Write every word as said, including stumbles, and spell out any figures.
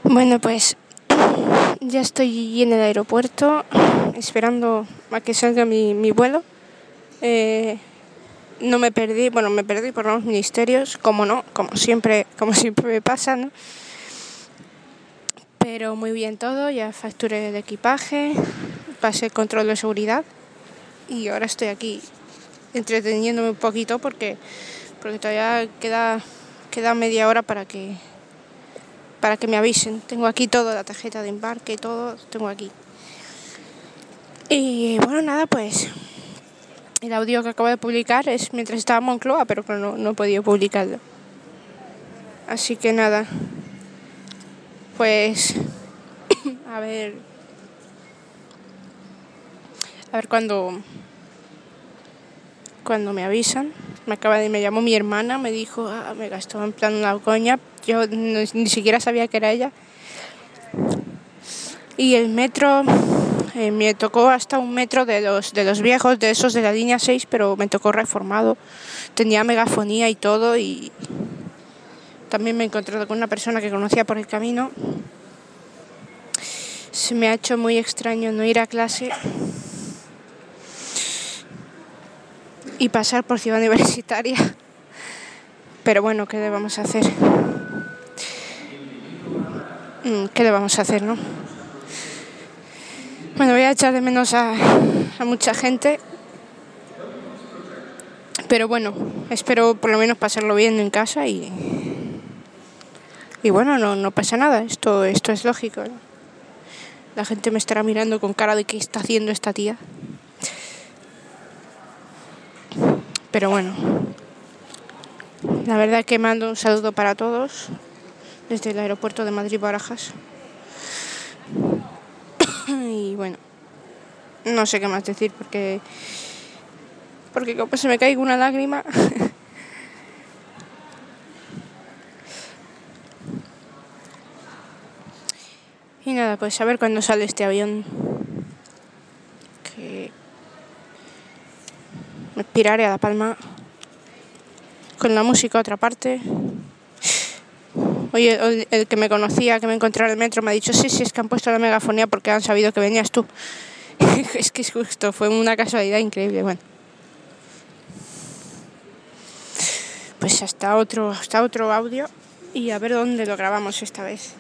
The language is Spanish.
Bueno, pues ya estoy en el aeropuerto esperando a que salga mi, mi vuelo. Eh, no me perdí, bueno, me perdí por los ministerios, como no, como siempre, como siempre me pasa, ¿no? Pero muy bien todo, ya facturé el equipaje, pasé el control de seguridad y ahora estoy aquí entreteniéndome un poquito porque, porque todavía queda, queda media hora para que para que me avisen. Tengo aquí todo, la tarjeta de embarque, todo, tengo aquí. Y bueno, nada, pues el audio que acabo de publicar es mientras estaba en Moncloa, pero que no, no he podido publicarlo. Así que nada, pues a ver, a ver cuando, cuando me avisan. Me acaba de, me llamó mi hermana, me dijo, ah, me gastó en plan una coña, yo no, ni siquiera sabía que era ella. Y el metro, eh, me tocó hasta un metro de los de los viejos, de esos de la línea seis, pero me tocó reformado. Tenía megafonía y todo, y también me he encontrado con una persona que conocía por el camino. Se me ha hecho muy extraño no ir a clase y pasar por Ciudad Universitaria. Pero bueno, ¿qué le vamos a hacer? ¿Qué le vamos a hacer, no? Bueno, voy a echar de menos a, a mucha gente. Pero bueno, espero por lo menos pasarlo bien en casa y... Y bueno, no, no pasa nada, esto, esto es lógico, ¿no? La gente me estará mirando con cara de ¿qué está haciendo esta tía? Pero bueno, la verdad que mando un saludo para todos desde el aeropuerto de Madrid-Barajas. Y bueno, no sé qué más decir porque porque como se me caiga una lágrima. Y nada, pues a ver cuándo sale este avión, que me piraré a La Palma con la música a otra parte. Oye, el, el que me conocía, que me encontró en el metro, me ha dicho, sí, sí, es que han puesto la megafonía porque han sabido que venías tú. Es que es justo, fue una casualidad increíble. Bueno, pues hasta otro, hasta otro audio y a ver dónde lo grabamos esta vez.